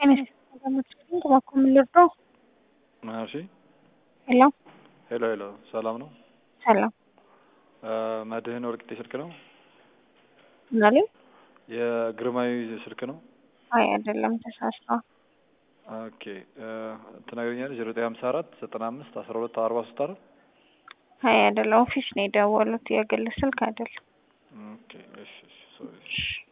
Tienes como ልርዳው? እሺ ሄሎ ሄሎ ሄሎ፣ ሰላም ነው? ሰላም መድህን ወርቅጤ ስልክ ነው? ማለት የግርማዊ ስልክ ነው? አይ አይደለም፣ ተሳስተዋል። ኦኬ ትነግረኛለሽ? 0954 95 12 43 አይደል? አይ አይደለም፣ ኦፊስ ነው የደወሉት፣ የግል ስልክ አይደለም። ኦኬ እሺ ሶሪ።